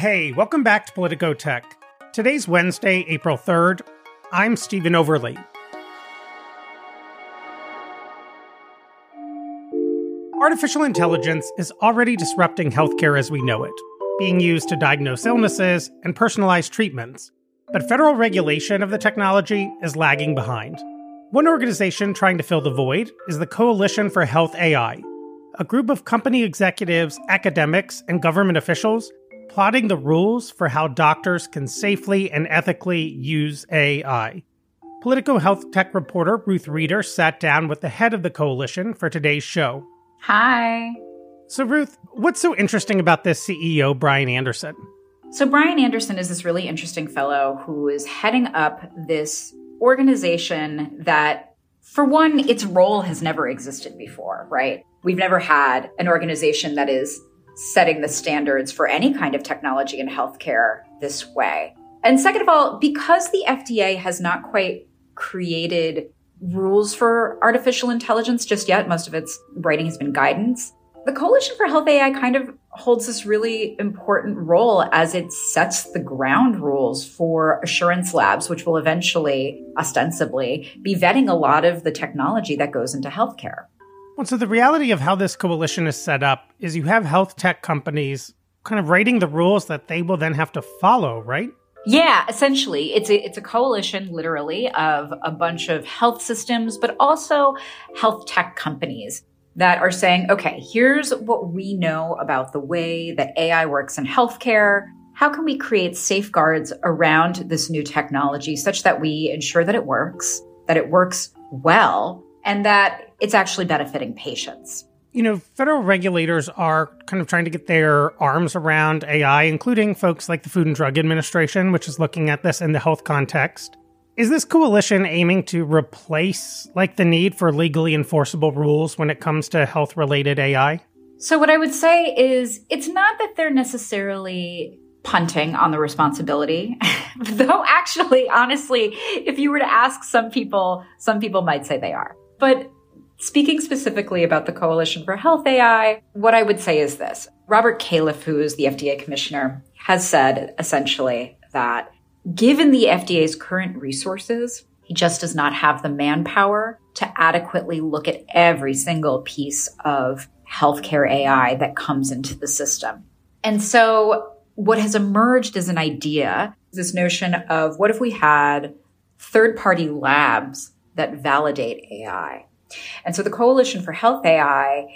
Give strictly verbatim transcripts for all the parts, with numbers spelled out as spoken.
Hey, welcome back to Politico Tech. Today's Wednesday, April third. I'm Stephen Overley. Artificial intelligence is already disrupting healthcare as we know it, being used to diagnose illnesses and personalize treatments. But federal regulation of the technology is lagging behind. One organization trying to fill the void is the Coalition for Health A I, a group of company executives, academics, and government officials plotting the rules for how doctors can safely and ethically use A I. Politico Health Tech reporter Ruth Reeder sat down with the head of the coalition for today's show. Hi. So Ruth, what's so interesting about this C E O, Brian Anderson? So Brian Anderson is this really interesting fellow who is heading up this organization that, for one, its role has never existed before, right? We've never had an organization that is setting the standards for any kind of technology in healthcare this way. And second of all, because the F D A has not quite created rules for artificial intelligence just yet, most of its writing has been guidance, the Coalition for Health A I kind of holds this really important role as it sets the ground rules for assurance labs, which will eventually, ostensibly, be vetting a lot of the technology that goes into healthcare. Well, so the reality of how this coalition is set up is you have health tech companies kind of writing the rules that they will then have to follow, right? Yeah, essentially. It's a, it's a coalition, literally, of a bunch of health systems, but also health tech companies that are saying, okay, here's what we know about the way that A I works in healthcare. How can we create safeguards around this new technology such that we ensure that it works, that it works well, and that it's actually benefiting patients? You know, federal regulators are kind of trying to get their arms around A I, including folks like the Food and Drug Administration, which is looking at this in the health context. Is this coalition aiming to replace, like, the need for legally enforceable rules when it comes to health-related A I? So what I would say is it's not that they're necessarily punting on the responsibility, though actually, honestly, if you were to ask some people, some people might say they are. But speaking specifically about the Coalition for Health A I, what I would say is this. Robert Califf, who is the F D A commissioner, has said essentially that given the F D A's current resources, he just does not have the manpower to adequately look at every single piece of healthcare A I that comes into the system. And so what has emerged is an idea, this notion of what if we had third-party labs that validate A I? And so the Coalition for Health A I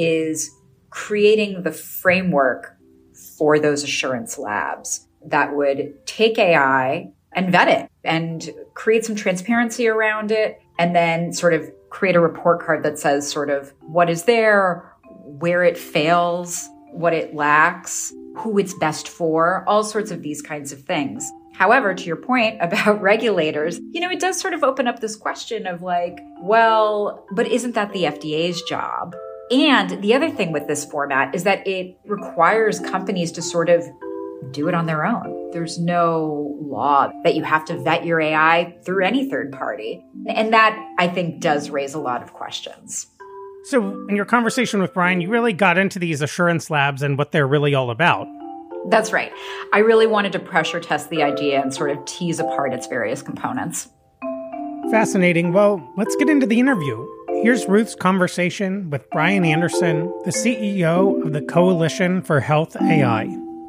is creating the framework for those assurance labs that would take A I and vet it and create some transparency around it, and then sort of create a report card that says sort of what is there, where it fails, what it lacks, who it's best for, all sorts of these kinds of things. However, to your point about regulators, you know, it does sort of open up this question of like, well, but isn't that the F D A's job? And the other thing with this format is that it requires companies to sort of do it on their own. There's no law that you have to vet your A I through any third party. And that, I think, does raise a lot of questions. So in your conversation with Brian, you really got into these assurance labs and what they're really all about. That's right. I really wanted to pressure test the idea and sort of tease apart its various components. Fascinating. Well, let's get into the interview. Here's Ruth's conversation with Brian Anderson, the C E O of the Coalition for Health A I.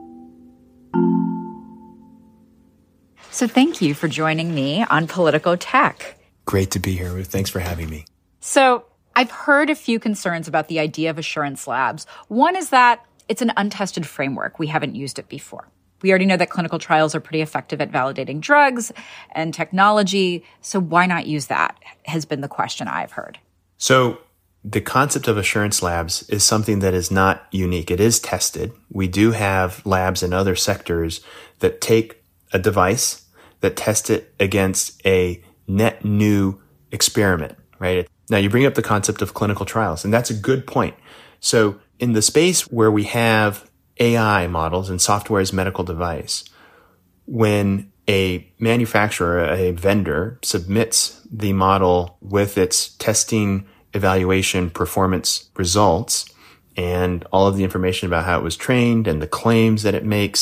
So thank you for joining me on Politico Tech. Great to be here, Ruth. Thanks for having me. So I've heard a few concerns about the idea of assurance labs. One is that it's an untested framework. We haven't used it before. We already know that clinical trials are pretty effective at validating drugs and technology. So why not use that, has been the question I've heard. So the concept of assurance labs is something that is not unique. It is tested. We do have labs in other sectors that take a device, that test it against a net new experiment, right? Now, you bring up the concept of clinical trials, and that's a good point. So in the space where we have A I models and software as medical device, when a manufacturer, a vendor, submits the model with its testing, evaluation, performance results, and all of the information about how it was trained and the claims that it makes,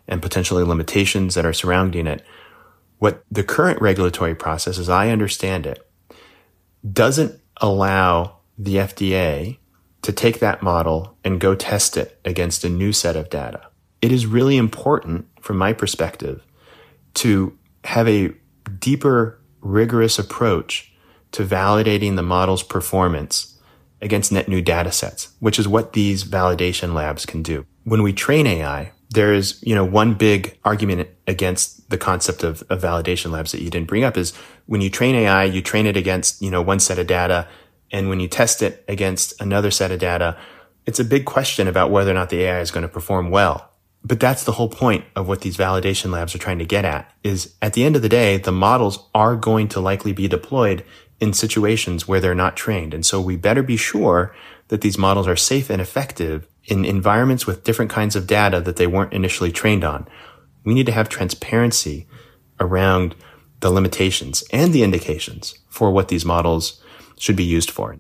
and potentially limitations that are surrounding it. What the current regulatory process, as I understand it, doesn't allow the F D A to take that model and go test it against a new set of data. It is really important, from my perspective, to have a deeper, rigorous approach to validating the model's performance against net new data sets, which is what these validation labs can do. When we train A I, there is, you know, one big argument against the concept of, of validation labs that you didn't bring up is when you train A I, you train it against, you know, one set of data. And when you test it against another set of data, it's a big question about whether or not the A I is going to perform well. But that's the whole point of what these validation labs are trying to get at, is at the end of the day, the models are going to likely be deployed in situations where they're not trained. And so we better be sure that these models are safe and effective in environments with different kinds of data that they weren't initially trained on. We need to have transparency around the limitations and the indications for what these models should be used for.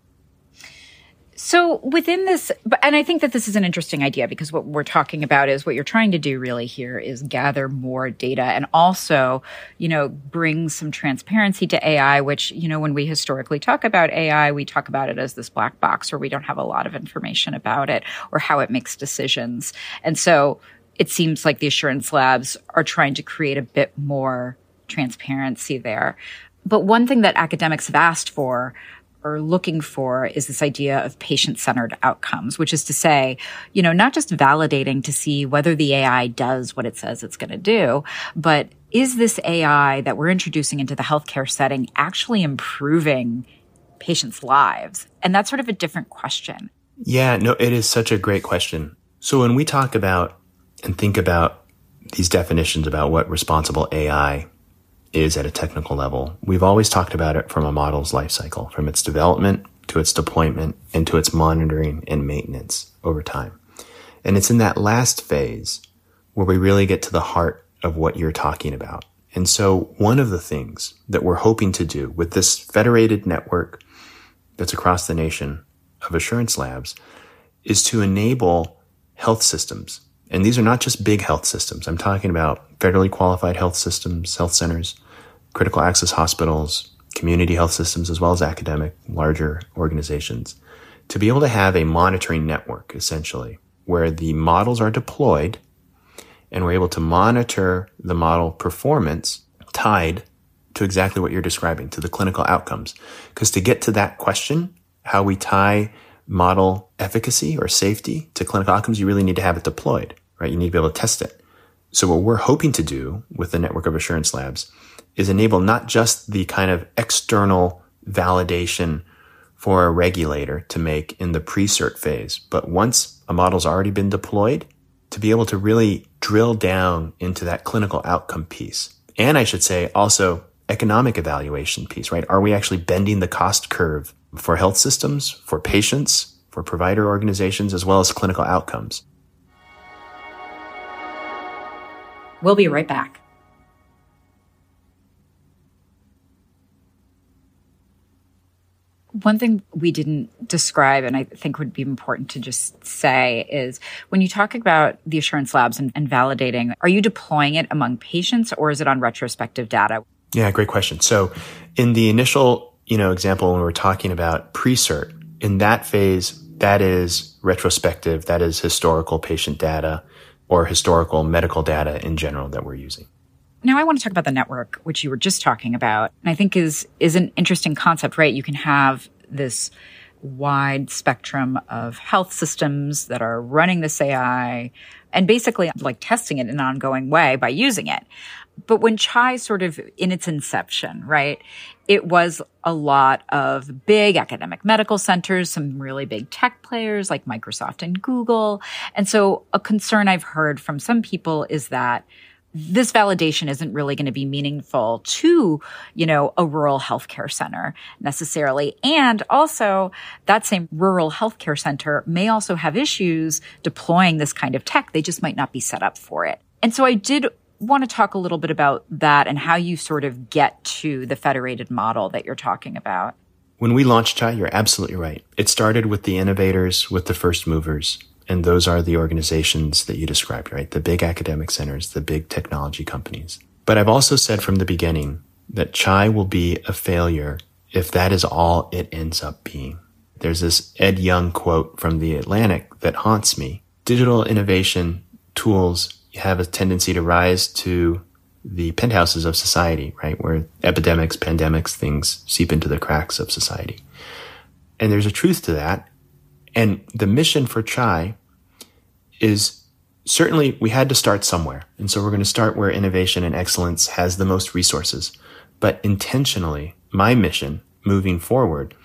So within this, and I think that this is an interesting idea because what we're talking about is what you're trying to do really here is gather more data and also, you know, bring some transparency to A I, which, you know, when we historically talk about A I, we talk about it as this black box where we don't have a lot of information about it or how it makes decisions. And so it seems like the assurance labs are trying to create a bit more transparency there. But one thing that academics have asked for or looking for is this idea of patient-centered outcomes, which is to say, you know, not just validating to see whether the A I does what it says it's going to do, but is this A I that we're introducing into the healthcare setting actually improving patients' lives? And that's sort of a different question. Yeah, no, it is such a great question. So when we talk about and think about these definitions about what responsible A I is at a technical level, we've always talked about it from a model's life cycle, from its development to its deployment and to its monitoring and maintenance over time. And it's in that last phase where we really get to the heart of what you're talking about. And so one of the things that we're hoping to do with this federated network that's across the nation of assurance labs is to enable health systems. And these are not just big health systems. I'm talking about federally qualified health systems, health centers, critical access hospitals, community health systems, as well as academic, larger organizations, to be able to have a monitoring network, essentially, where the models are deployed and we're able to monitor the model performance tied to exactly what you're describing, to the clinical outcomes. Because to get to that question, how we tie model efficacy or safety to clinical outcomes, you really need to have it deployed, right? You need to be able to test it. So what we're hoping to do with the network of assurance labs is enable not just the kind of external validation for a regulator to make in the pre-cert phase, but once a model's already been deployed, to be able to really drill down into that clinical outcome piece. And I should say also economic evaluation piece, right? Are we actually bending the cost curve for health systems, for patients, for provider organizations, as well as clinical outcomes? We'll be right back. One thing we didn't describe, and I think would be important to just say, is when you talk about the assurance labs and, and validating, are you deploying it among patients or is it on retrospective data? Yeah, great question. So in the initial, you know, example, when we're talking about pre-cert, in that phase, that is retrospective, that is historical patient data or historical medical data in general that we're using. Now I want to talk about the network, which you were just talking about, and I think is is an interesting concept, right? You can have this wide spectrum of health systems that are running this A I and basically like testing it in an ongoing way by using it. But when Chai sort of in its inception, right, it was a lot of big academic medical centers, some really big tech players like Microsoft and Google. And so a concern I've heard from some people is that this validation isn't really going to be meaningful to, you know, a rural healthcare center necessarily. And also that same rural healthcare center may also have issues deploying this kind of tech. They just might not be set up for it. And so I did want to talk a little bit about that and how you sort of get to the federated model that you're talking about. When we launched Chai, you're absolutely right. It started with the innovators, with the first movers. And those are the organizations that you described, right? The big academic centers, the big technology companies. But I've also said from the beginning that C H I will be a failure if that is all it ends up being. There's this Ed Young quote from The Atlantic that haunts me. Digital innovation tools have a tendency to rise to the penthouses of society, right? Where epidemics, pandemics, things seep into the cracks of society. And there's a truth to that. And the mission for C H I is certainly we had to start somewhere. And so we're going to start where innovation and excellence has the most resources. But intentionally, my mission moving forward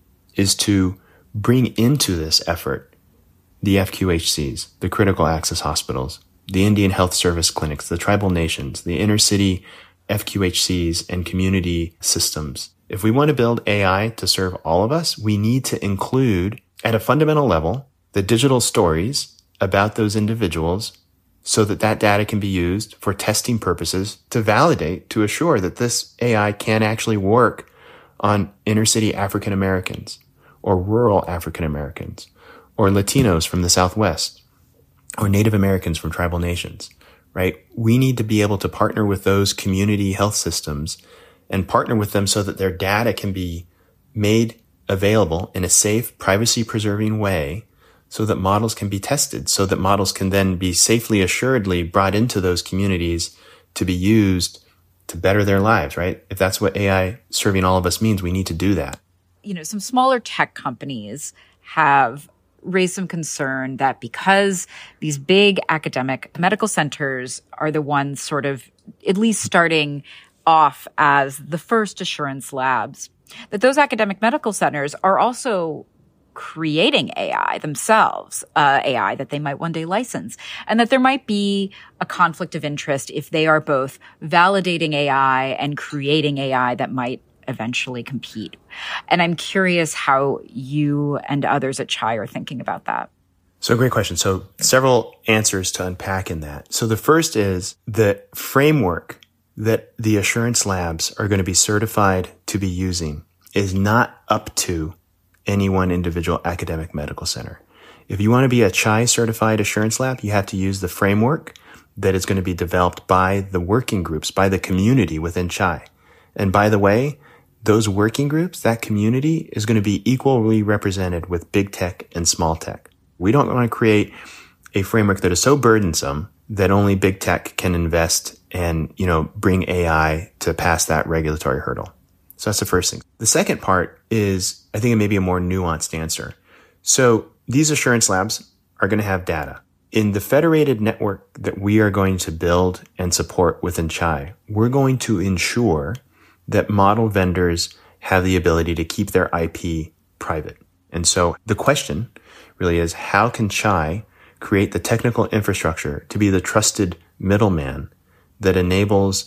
is to bring into this effort the F Q H Cs, the critical access hospitals, the Indian Health Service clinics, the tribal nations, the inner city F Q H Cs and community systems. If we want to build A I to serve all of us, we need to include at a fundamental level the digital stories about those individuals so that that data can be used for testing purposes to validate, to assure that this A I can actually work on inner city African Americans or rural African Americans or Latinos from the Southwest or Native Americans from tribal nations, right? We need to be able to partner with those community health systems and partner with them so that their data can be made available in a safe, privacy-preserving way so that models can be tested, so that models can then be safely, assuredly brought into those communities to be used to better their lives, right? If that's what A I serving all of us means, we need to do that. You know, some smaller tech companies have raised some concern that because these big academic medical centers are the ones sort of at least starting off as the first assurance labs, that those academic medical centers are also creating A I themselves, uh, A I that they might one day license, and that there might be a conflict of interest if they are both validating A I and creating A I that might eventually compete. And I'm curious how you and others at C H I are thinking about that. So great question. So several answers to unpack in that. So the first is the framework that the assurance labs are going to be certified to be using is not up to any one individual academic medical center. If you want to be a C H I certified assurance lab, you have to use the framework that is going to be developed by the working groups, by the community within C H I. And by the way, those working groups, that community is going to be equally represented with big tech and small tech. We don't want to create a framework that is so burdensome that only big tech can invest and, you know, bring A I to pass that regulatory hurdle. So that's the first thing. The second part is, I think it may be a more nuanced answer. So these assurance labs are going to have data. In the federated network that we are going to build and support within C H I, we're going to ensure that model vendors have the ability to keep their I P private. And so the question really is, how can C H I create the technical infrastructure to be the trusted middleman that enables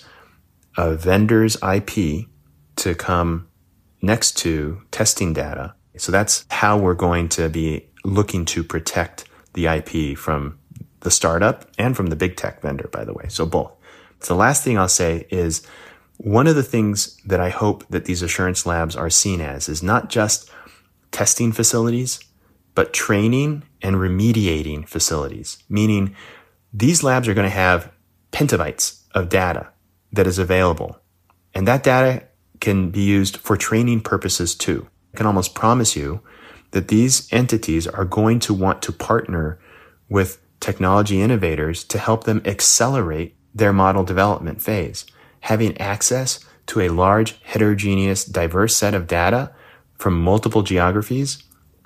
a vendor's I P to come next to testing data? So that's how we're going to be looking to protect the I P from the startup and from the big tech vendor, by the way. So both. So the last thing I'll say is, one of the things that I hope that these assurance labs are seen as is not just testing facilities, but training and remediating facilities, meaning these labs are going to have petabytes of data that is available. And that data can be used for training purposes too. I can almost promise you that these entities are going to want to partner with technology innovators to help them accelerate their model development phase. Having access to a large, heterogeneous, diverse set of data from multiple geographies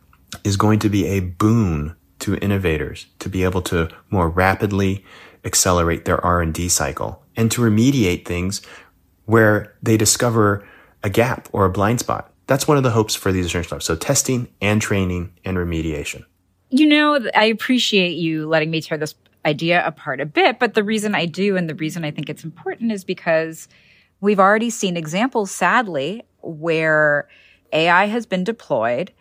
is going to be a boon to innovators to be able to more rapidly accelerate their R and D cycle and to remediate things where they discover a gap or a blind spot. That's one of the hopes for these assurance labs. So testing and training and remediation. You know, I appreciate you letting me tear this idea apart a bit, but the reason I do and the reason I think it's important is because we've already seen examples, sadly, where A I has been deployed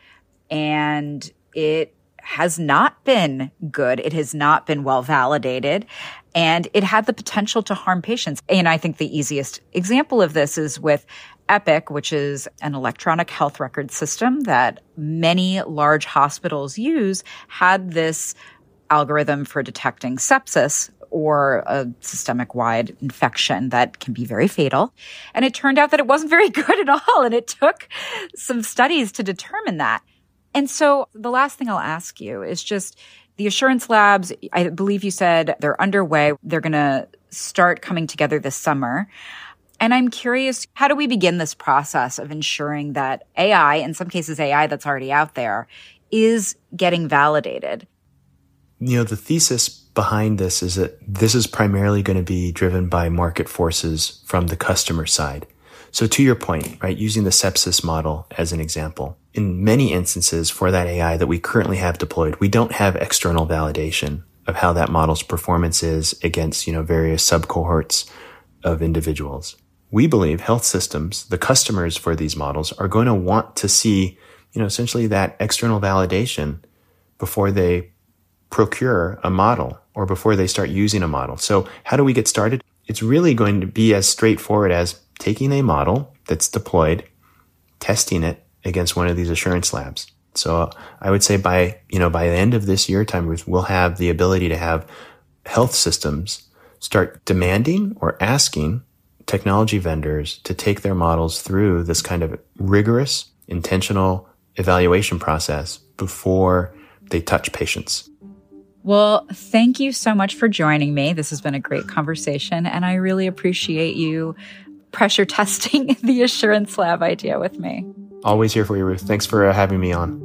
and it has not been good. It has not been well validated, and it had the potential to harm patients. And I think the easiest example of this is with Epic, which is an electronic health record system that many large hospitals use, had this algorithm for detecting sepsis or a systemic-wide infection that can be very fatal. And it turned out that it wasn't very good at all. And it took some studies to determine that. And so the last thing I'll ask you is just the assurance labs, I believe you said they're underway. They're going to start coming together this summer. And I'm curious, how do we begin this process of ensuring that A I, in some cases A I that's already out there, is getting validated? You know, the thesis behind this is that this is primarily going to be driven by market forces from the customer side. So to your point, right, using the sepsis model as an example, in many instances for that A I that we currently have deployed, we don't have external validation of how that model's performance is against, you know, various subcohorts of individuals. We believe health systems, the customers for these models, are going to want to see, you know, essentially that external validation before they procure a model or before they start using a model. So how do we get started? It's really going to be as straightforward as taking a model that's deployed, testing it against one of these assurance labs. So I would say by, you know, by the end of this year time, we'll have the ability to have health systems start demanding or asking technology vendors to take their models through this kind of rigorous, intentional evaluation process before they touch patients. Well, thank you so much for joining me. This has been a great conversation, and I really appreciate you pressure testing the assurance lab idea with me. Always here for you, Ruth. Thanks for uh, having me on.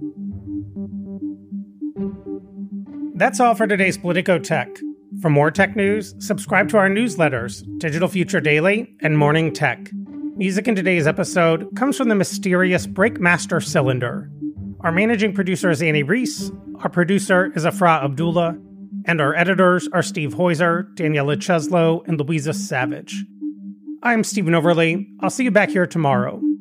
That's all for today's Politico Tech. For more tech news, subscribe to our newsletters, Digital Future Daily and Morning Tech. Music in today's episode comes from the mysterious Breakmaster Cylinder. Our managing producer is Annie Reese, our producer is Afra Abdullah, and our editors are Steve Heuser, Daniela Cheslow, and Louisa Savage. I'm Stephen Overley. I'll see you back here tomorrow.